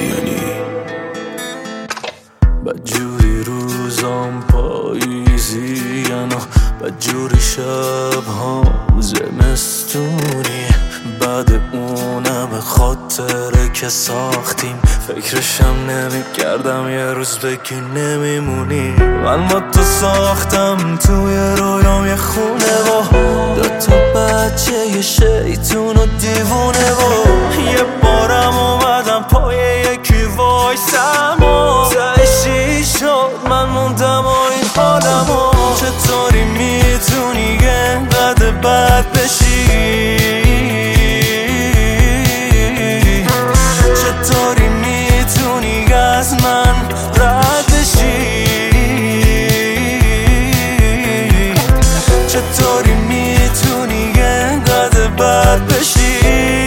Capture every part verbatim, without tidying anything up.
هندیانی. بدجوری روزام پاییزین و بدجوری شبهام زمستونی، بعد اونم خاطره که ساختیم فکرشم نمی کردم یه روز بگی نمیمونی. من با تو ساختم توی رویام یه خونه و دوتا بچه یه شیطون و دیوونه و یه بارم اومدم پای یکی وایسم و تهشی شد من موندم و این حالم و چطوری میتونی انقدر بد بشی؟ چطوری میتونی از من رد بشی؟ چطوری میتونی انقدر بد بشی؟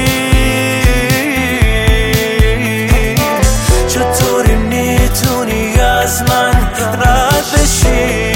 چطوری میتونی از من رد بشی؟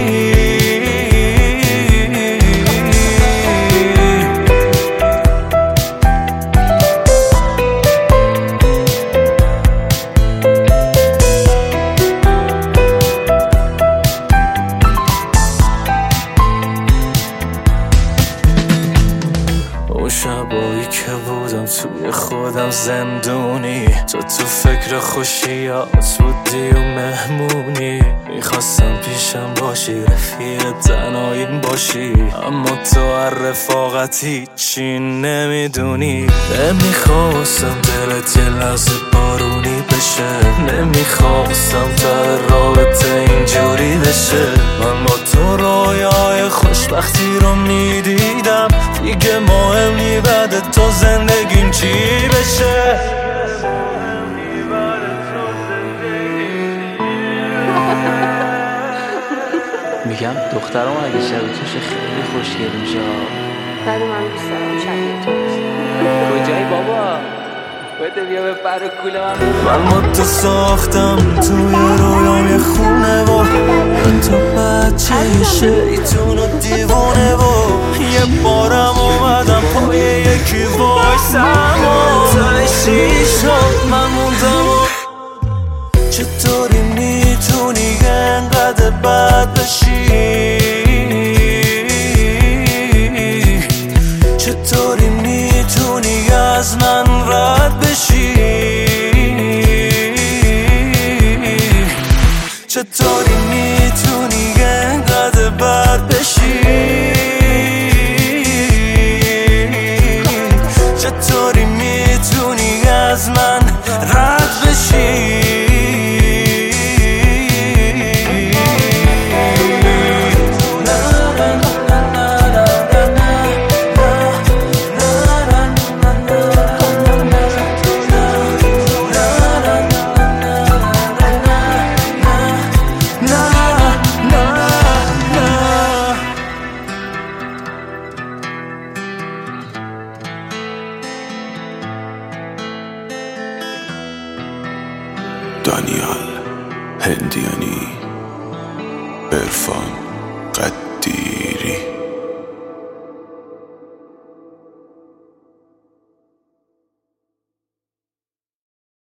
اون شبایی که بودم توی خودم زندونی، تو تو فکر خوشیات بودی و مهمونی، میخواستم پیشم باشی رفیق تنهاییم باشی، اما تو هر رفاقت هیچی نمیدونی. نمیخواستم دلت یه لحظه بارونی بشه، نمیخواستم تا رابطه اینجوری بشه. من با تو رویای خوشبختی رو میدیدم، دیگه مهم نی بعد تو زندگیم چی بشه. میگم دخترم اگه شبیه توشه خیلی خوشگل میشه. ولی من دوست دارم شبیه تو. کجایی بابا؟ بده بیا به پر کوله من. من با تو ساختم توی رویام یه خونه و تو بچه یه شیطون و دیوونه و یه بارم اومدم پای یکی وایسم و تهشی شد من موندم و چطوری میتونی انقدر بد بشی؟ چطوری میتونی از من رد بشی؟ چطوری میتونی انقدر بد بشی؟ چطوری میتونی از من رد بشی؟ دانیال هندیانی، عرفان قدی.